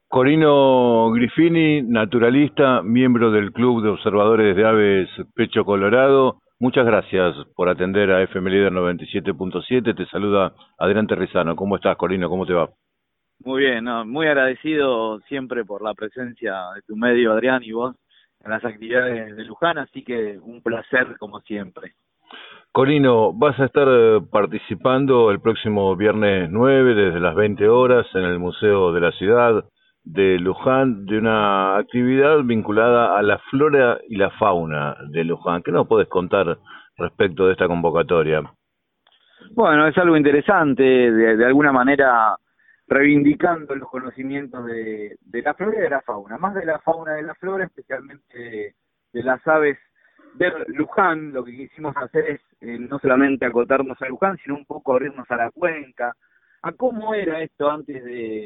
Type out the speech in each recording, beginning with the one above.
Corino Griffini, naturalista, miembro del Club de Observadores de Aves Pecho Colorado. Muchas gracias por atender a FM Líder 97.7. Te saluda Adrián Terrizano. ¿Cómo estás, Corino? ¿Cómo te va? Muy bien, ¿no? Muy agradecido siempre por la presencia de tu medio, Adrián, y vos en las actividades de Luján, así que un placer como siempre. Corino, vas a estar participando el próximo viernes 9 desde las 20 horas en el Museo de la Ciudad de Luján de una actividad vinculada a la flora y la fauna de Luján. ¿Qué nos podés contar respecto de esta convocatoria? Bueno, es algo interesante, de alguna manera reivindicando los conocimientos de la flora y de la fauna, más de la fauna y de la flora, especialmente de las aves de Luján. Lo que quisimos hacer es no solamente acotarnos a Luján, sino un poco abrirnos a la cuenca, a cómo era esto antes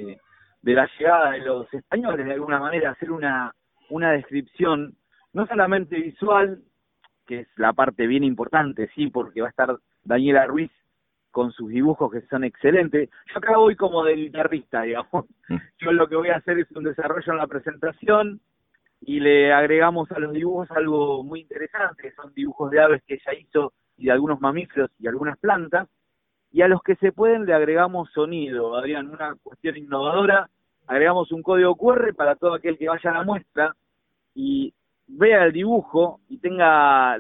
de la llegada de los españoles, de alguna manera hacer una descripción, no solamente visual, que es la parte bien importante, sí, porque va a estar Daniela Ruiz con sus dibujos que son excelentes. Yo acá voy como de guitarrista, digamos. Yo lo que voy a hacer es un desarrollo en la presentación y le agregamos a los dibujos algo muy interesante, que son dibujos de aves que ella hizo y de algunos mamíferos y algunas plantas, y a los que se pueden le agregamos sonido. Adrián, una cuestión innovadora, agregamos un código QR para todo aquel que vaya a la muestra y vea el dibujo y tenga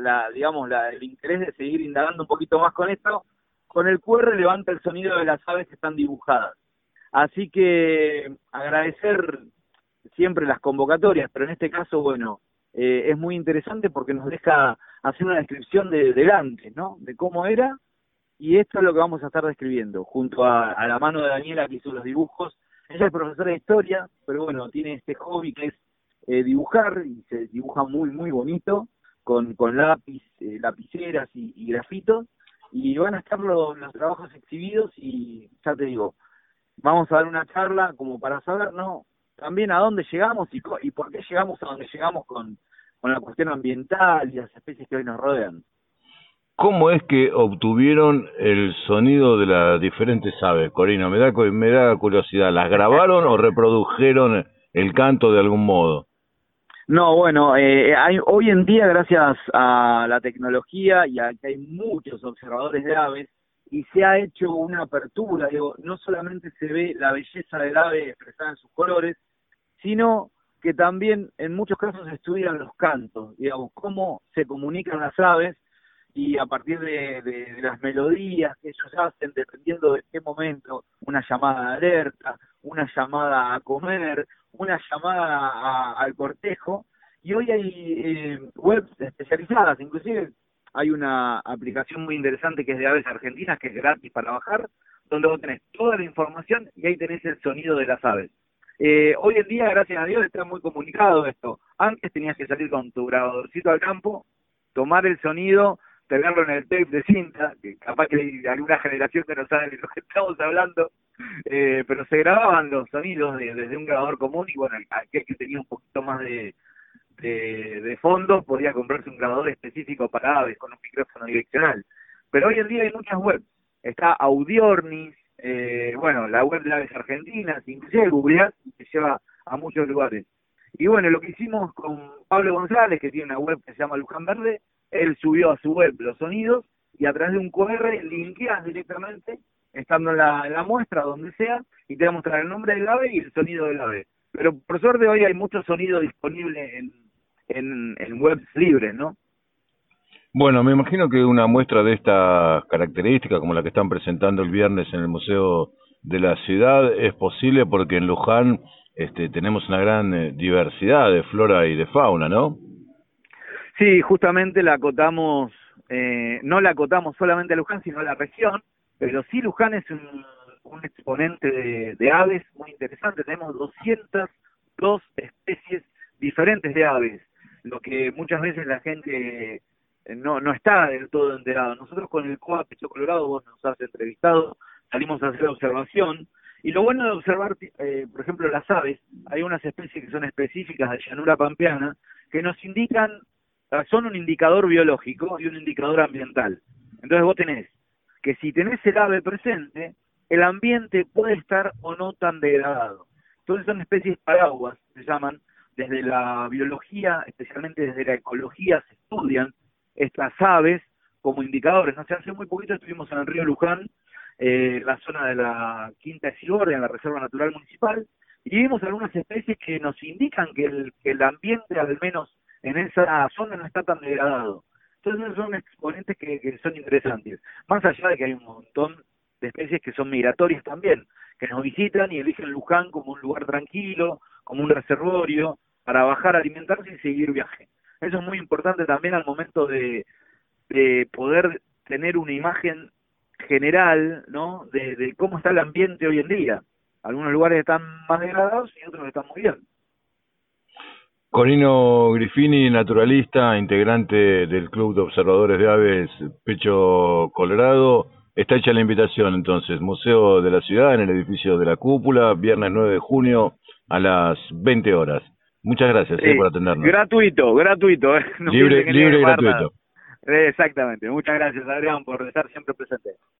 el interés de seguir indagando un poquito más con esto. Con el QR levanta el sonido de las aves que están dibujadas. Así que agradecer siempre las convocatorias, pero en este caso, bueno, es muy interesante porque nos deja hacer una descripción del antes, ¿no? De cómo era, y esto es lo que vamos a estar describiendo, junto a la mano de Daniela que hizo los dibujos. Ella es profesora de historia, pero bueno, tiene este hobby que es dibujar, y se dibuja muy, muy bonito, con lápiz, lapiceras y grafitos, y van a estar los trabajos exhibidos, y ya te digo, vamos a dar una charla como para saber, ¿no? También a dónde llegamos y por qué llegamos a donde llegamos con la cuestión ambiental y las especies que hoy nos rodean. ¿Cómo es que obtuvieron el sonido de las diferentes aves, Corino? Me da curiosidad. ¿Las grabaron o reprodujeron el canto de algún modo? No, bueno, hoy en día, gracias a la tecnología y a que hay muchos observadores de aves, y se ha hecho una apertura, digo, no solamente se ve la belleza del ave expresada en sus colores, sino que también en muchos casos se estudian los cantos, digamos, cómo se comunican las aves, y a partir de las melodías que ellos hacen, dependiendo de qué momento, una llamada de alerta, una llamada a comer, una llamada al cortejo. Y hoy hay webs especializadas, inclusive hay una aplicación muy interesante que es de aves argentinas, que es gratis para bajar, donde vos tenés toda la información y ahí tenés el sonido de las aves. Hoy en día, gracias a Dios, está muy comunicado esto. Antes tenías que salir con tu grabadorcito al campo, tomar el sonido, tenerlo en el tape de cinta, que capaz que hay alguna generación que no sabe de lo que estamos hablando, pero se grababan los sonidos desde un grabador común, y bueno, aquel que tenía un poquito más de fondos podía comprarse un grabador específico para aves con un micrófono direccional. Pero hoy en día hay muchas webs. Está Audiornis, bueno, la web de aves argentinas, inclusive Google que lleva a muchos lugares. Y bueno, lo que hicimos con Pablo González, que tiene una web que se llama Luján Verde, él subió a su web los sonidos y a través de un QR linkeas directamente, estando en la muestra, donde sea, y te va a mostrar el nombre del ave y el sonido del ave. Pero por suerte hoy hay mucho sonido disponible en webs libres, ¿no? Bueno, me imagino que una muestra de estas características, como la que están presentando el viernes en el Museo de la Ciudad, es posible porque en Luján tenemos una gran diversidad de flora y de fauna, ¿no? Sí, justamente la acotamos, no la acotamos solamente a Luján, sino a la región, pero sí Luján es un exponente de aves muy interesante. Tenemos 202 especies diferentes de aves, lo que muchas veces la gente no está del todo enterado. Nosotros con el COA Pecho Colorado, vos nos has entrevistado, salimos a hacer observación, y lo bueno de observar, por ejemplo, las aves, hay unas especies que son específicas de llanura pampeana, que nos indican, son un indicador biológico y un indicador ambiental. Entonces vos tenés que si tenés el ave presente, el ambiente puede estar o no tan degradado. Entonces son especies paraguas, se llaman. Desde la biología, especialmente desde la ecología, se estudian estas aves como indicadores. No sé, hace muy poquito estuvimos en el río Luján, la zona de la Quinta de Sigorria, en la Reserva Natural Municipal, y vimos algunas especies que nos indican que el ambiente, al menos en esa zona, no está tan degradado. Entonces son exponentes que son interesantes. Más allá de que hay un montón de especies que son migratorias también, que nos visitan y eligen Luján como un lugar tranquilo, como un reservorio, para bajar a alimentarse y seguir viaje. Eso es muy importante también al momento de poder tener una imagen general, ¿no? De cómo está el ambiente hoy en día. Algunos lugares están más degradados y otros están muy bien. Corino Grifini, naturalista, integrante del Club de Observadores de Aves Pecho Colorado. Está hecha la invitación entonces, Museo de la Ciudad en el edificio de la Cúpula, viernes 9 de junio a las 20 horas. Muchas gracias por atendernos. Gratuito, no libre y gratuito. Exactamente. Muchas gracias, Adrián, por estar siempre presente.